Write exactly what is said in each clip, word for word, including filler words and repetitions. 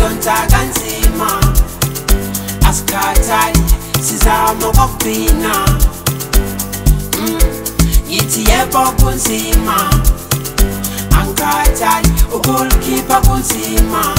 Yazidonsa kanzima asikhathali sizama ukugcina yithi yebo kunzima angikhathali ukulikhipha kunzima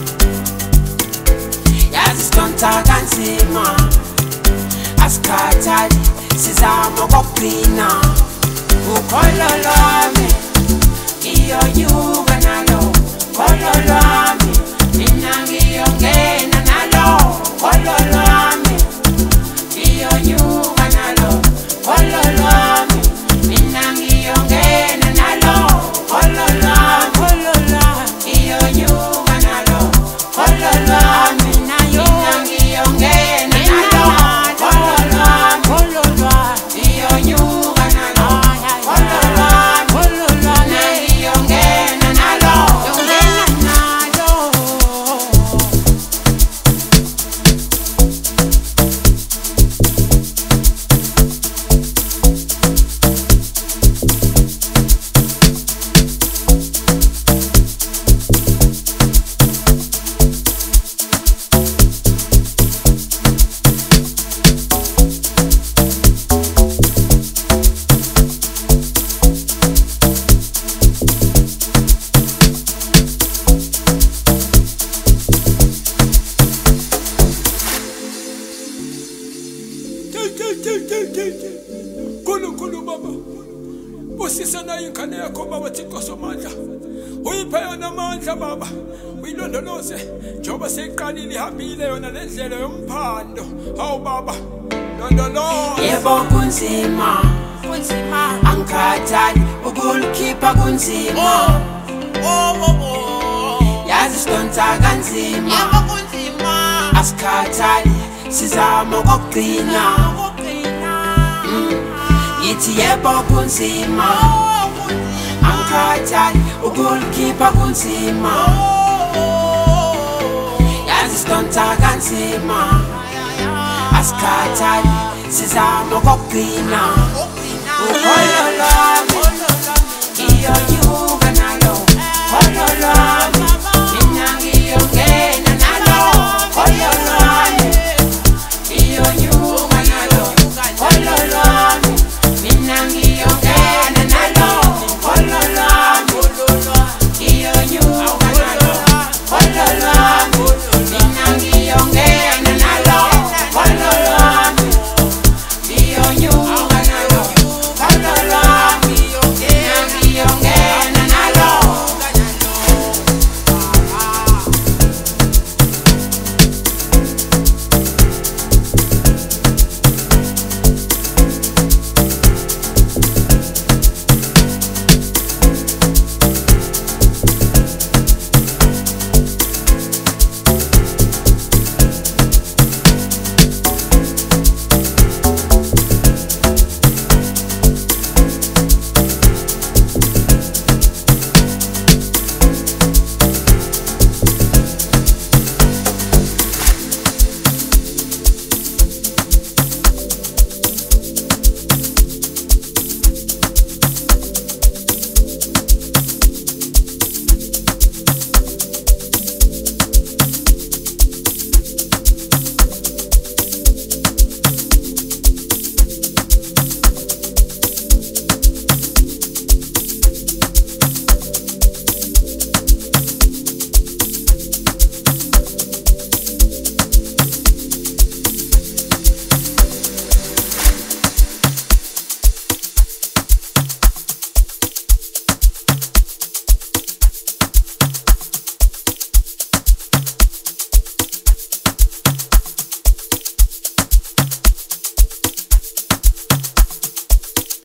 yazidonsa kanzima asikhathali sizama ukugcina ukholo lwami iyonyuka nalo kholo lwami mina ngiyongena nalo kholo lwami iyonyuka nalo kholo lwami mina ngiyongena nalo kholo lwami kholo lwami iyonyuka nalo kholo lwami mina ngiyongena nalo kholo lwami kholo lwami iyonyuka nalo kholo lwami kholo lwami ngiyongena nalo ngiyongena nalo Kulu kulu baba usisa na inkane yakho baba Thixo Somandla uyiphe yona amandla baba uyilondoloze njengoba seyiqalile ihambile yona lendlela yomphando hawu baba londoloze yebo kunzima kunzima angikhathali ukulikhipha kunzima oh oh oh yazidonsa kanzima yebo kunzima asikhathali sizama ukugcina yithi yebo kunzima angikhathali ukulikhipha kunzima yazidonsa kanzima asikhathali sizama ukugcina ukholo lwami iyo